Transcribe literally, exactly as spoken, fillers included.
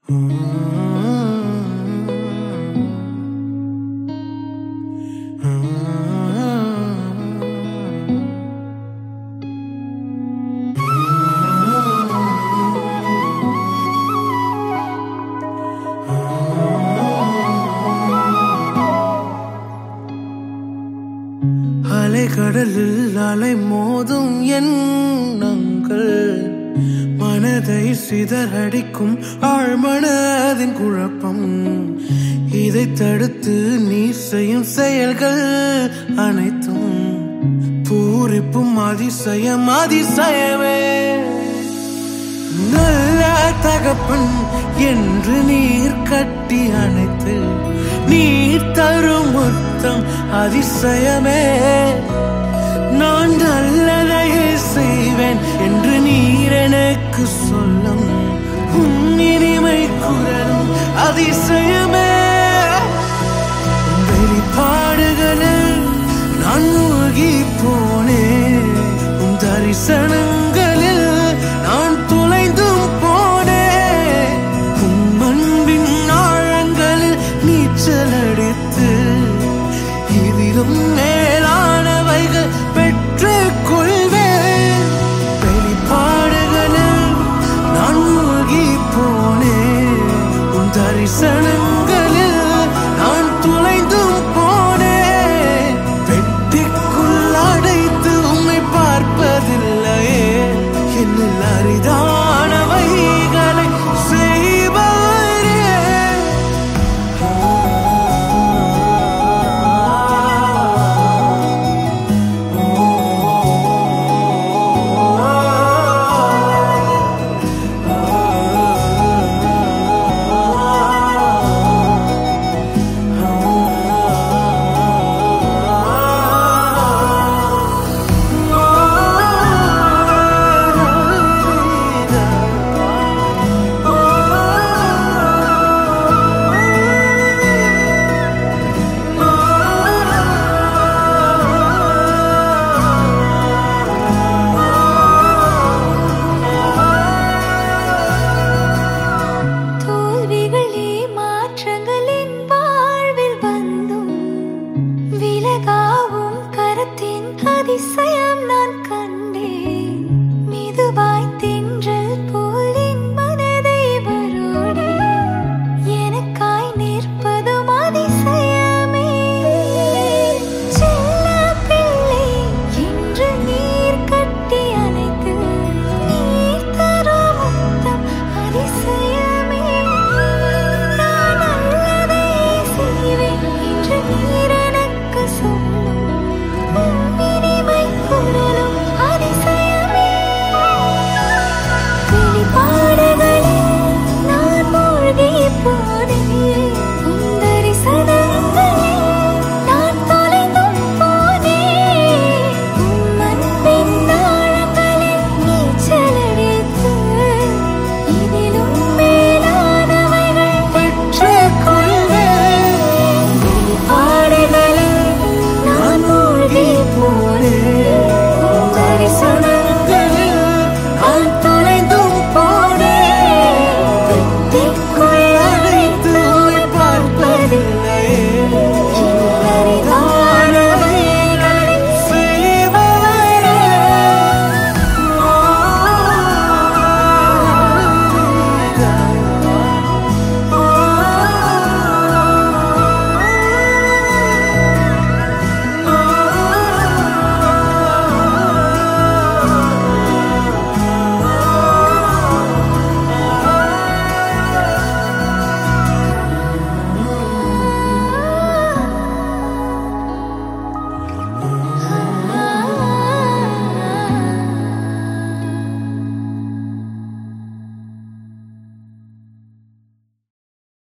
கடலில் அலை மோதும் எண்ணங்கள் மனதை சிதறடிக்கும் ஆழ்மனதின் குழப்பம். இதை தடுத்து நீ செய்யும் செயல்கள் அனைத்தும் பூரிப்பும் அதிசயம் அதிசயமே. நல்ல தகப்பன் என்று நீர் கட்டி அணைத்து நீர் தரும் மொத்தம் அதிசயமே. நான் நல்லதையே செய்வேன் என்று நீர் எனக்கு சொல்லும் உன் இனிமை குரலும் அதிசயமே. வெளிப்பாடுகளில் நான் மூழ்கி போனேன், உன் தரிசனங்களில் நான் துளைந்தும் போனேன். உன் அன்பின் ஆழங்களில் நீச்சல் அடித்து இதிலும் மேலானவைகள் பெற்றுக் கொள்வேன். வெளிப்பாடுகளில் நான் மூழ்கி போனேன், உன் தரிசனங்களில் நான் துளைந்தும் போனேன். பெட்டிக்குள் அடைத்து உம்மை பார்ப்பதில்லையே, என்னில் அரிதானவைகளை செய்வாரே. அதிசயம் நான் கண்டேன், மெதுவாய் தென்றல் போல் என் மனதை வருடி எனக்காய் நிற்பதும் அதிசயமே. செல்ல பிள்ளை என்று நீர் கட்டி அணைத்து நீர் தரும் முத்தம் அதிசயமே. நான் நல்லதை செய்வேன் என்று நீர் எனக்கு சொல்லும் குரலும் அதிசயமே. வெளிப்பாடுகளில் நான் மூழ்கி போனேன், உன் தரிசனங்களில் நான் தொலைந்தும் போனேன். உன் அன்பின் ஆழங்களில் நீச்சல் அடித்து இதிலும் மேலானவைகள் பெற்றுக் கொள்வேன். வெளிப்பாடுகளில் நான் மூழ்கி போனேன், தரிசனங்களில் நான் தொலைந்தும் போனேன்.